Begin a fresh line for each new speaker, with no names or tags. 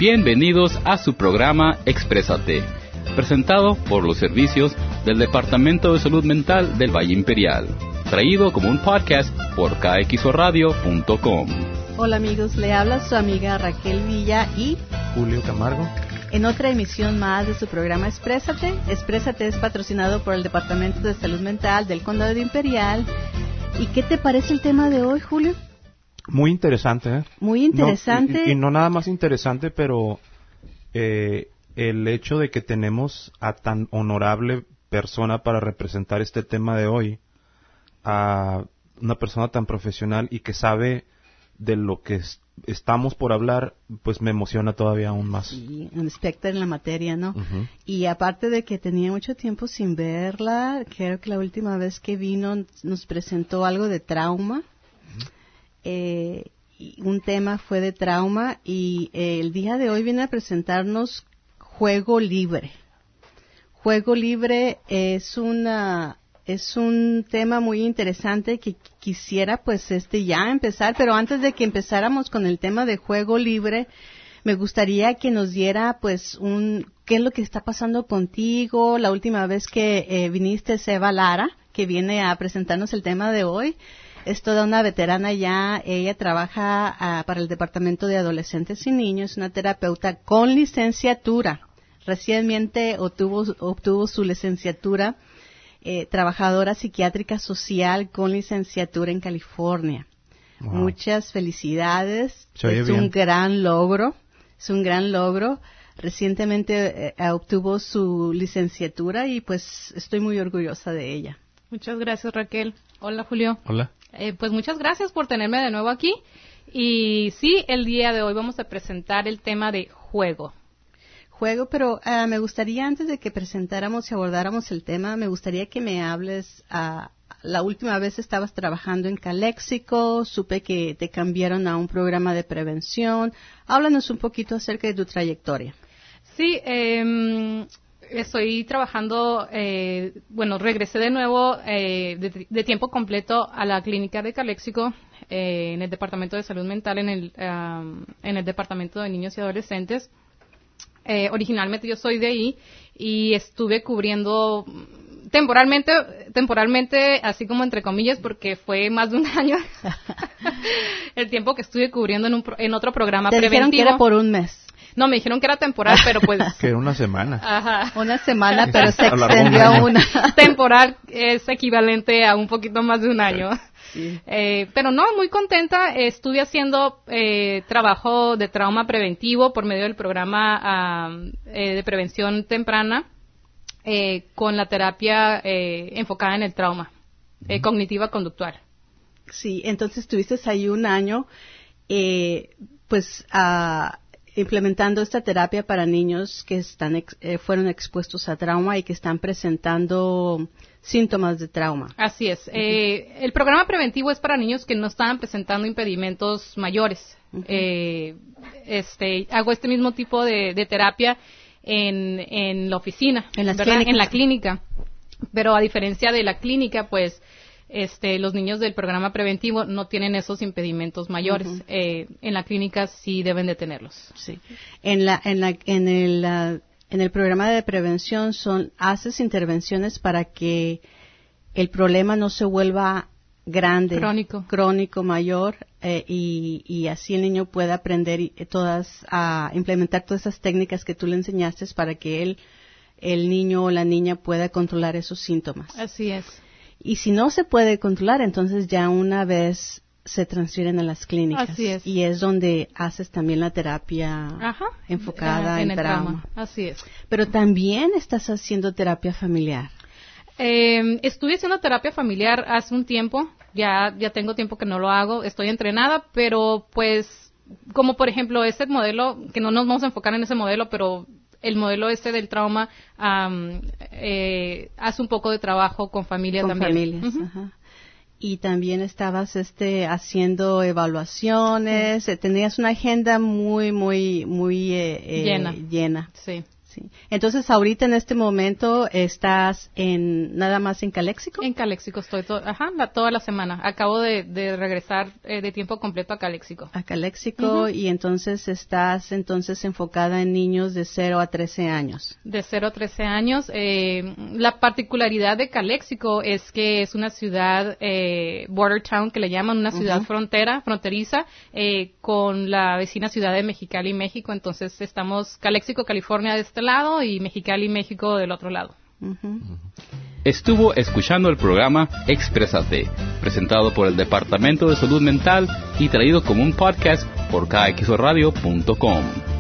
Bienvenidos a su programa Exprésate, presentado por los servicios del Departamento de Salud Mental del Valle Imperial, traído como un podcast por kxoradio.com.
Hola amigos, le habla su amiga Raquel Villa y
Julio Camargo.
En otra emisión más de su programa Exprésate. Exprésate es patrocinado por el Departamento de Salud Mental del Condado de Imperial. ¿Y qué te parece el tema de hoy, Julio?
Muy interesante, ¿eh?
Muy interesante.
Y no nada más interesante, pero el hecho de que tenemos a tan honorable persona para representar este tema de hoy, a una persona tan profesional y que sabe de lo que estamos por hablar, pues me emociona todavía aún más.
Sí, un experto en la materia, ¿no?
Uh-huh.
Y aparte de que tenía mucho tiempo sin verla, creo que la última vez que vino nos presentó algo de trauma. Y un tema fue de trauma y el día de hoy viene a presentarnos Juego Libre. Juego Libre es un tema muy interesante que quisiera pues ya empezar, pero antes de que empezáramos con el tema de Juego Libre, me gustaría que nos diera pues qué es lo que está pasando contigo. La última vez que viniste es Eva Lara, que viene a presentarnos el tema de hoy. Es toda una veterana ya, ella trabaja para el Departamento de Adolescentes y Niños, es una terapeuta con licenciatura. Recientemente obtuvo su licenciatura, trabajadora psiquiátrica social con licenciatura en California. Wow. Muchas felicidades, es un gran logro. Recientemente obtuvo su licenciatura y pues estoy muy orgullosa de ella.
Muchas gracias, Raquel. Hola, Julio.
Hola.
Pues muchas gracias por tenerme de nuevo aquí. Y sí, el día de hoy vamos a presentar el tema de juego.
Juego, pero me gustaría, antes de que presentáramos y abordáramos el tema, me gustaría que me hables. La última vez estabas trabajando en Calexico, supe que te cambiaron a un programa de prevención. Háblanos un poquito acerca de tu trayectoria.
Sí, estoy trabajando, regresé de nuevo de tiempo completo a la clínica de Calexico en el Departamento de Salud Mental, en el Departamento de Niños y Adolescentes. Originalmente yo soy de ahí y estuve cubriendo temporalmente, así como entre comillas, porque fue más de un año el tiempo que estuve cubriendo en otro programa preventivo.
Te dijeron que era por un mes.
No, me dijeron que era temporal, pero pues...
que era una semana.
Ajá.
Una semana, pero se extendió a una.
Temporal es equivalente a un poquito más de un año. Sí. Pero no, muy contenta. Estuve haciendo trabajo de trauma preventivo por medio del programa de prevención temprana con la terapia enfocada en el trauma, cognitiva conductual.
Sí, entonces estuviste ahí un año, implementando esta terapia para niños que fueron expuestos a trauma y que están presentando síntomas de trauma.
Así es. Uh-huh. El programa preventivo es para niños que no estaban presentando impedimentos mayores. Uh-huh. Hago este mismo tipo de terapia en la oficina, en la clínica. Pero a diferencia de la clínica, pues los niños del programa preventivo no tienen esos impedimentos mayores. Uh-huh. En la clínica sí deben de tenerlos.
Sí. En el programa de prevención haces intervenciones para que el problema no se vuelva grande, crónico mayor, y así el niño pueda aprender a implementar todas esas técnicas que tú le enseñaste para que el niño o la niña pueda controlar esos síntomas.
Así es.
Y si no se puede controlar, entonces ya una vez se transfieren a las clínicas.
Así es.
Y es donde haces también la terapia enfocada en el trauma.
Así es.
Pero también estás haciendo terapia familiar.
Estuve haciendo terapia familiar hace un tiempo. Ya tengo tiempo que no lo hago. Estoy entrenada, pero pues, como por ejemplo ese modelo, que no nos vamos a enfocar en ese modelo, pero el modelo del trauma hace un poco de trabajo con familias también.
Con familias, uh-huh. Ajá. Y también estabas haciendo evaluaciones, tenías una agenda muy llena.
Sí.
Sí. Entonces, ahorita en este momento estás nada más en Calexico.
En Calexico estoy toda la semana. Acabo de regresar de tiempo completo a Calexico.
A Calexico, y entonces estás enfocada en niños de 0 a 13 años.
De 0 a 13 años. La particularidad de Calexico es que es una ciudad border town, que le llaman, una ciudad fronteriza, con la vecina ciudad de Mexicali, México. Entonces estamos Calexico, California de este lado y Mexicali, México del otro lado.
Estuvo escuchando el programa Exprésate, presentado por el Departamento de Salud Mental y traído como un podcast por kxoradio.com.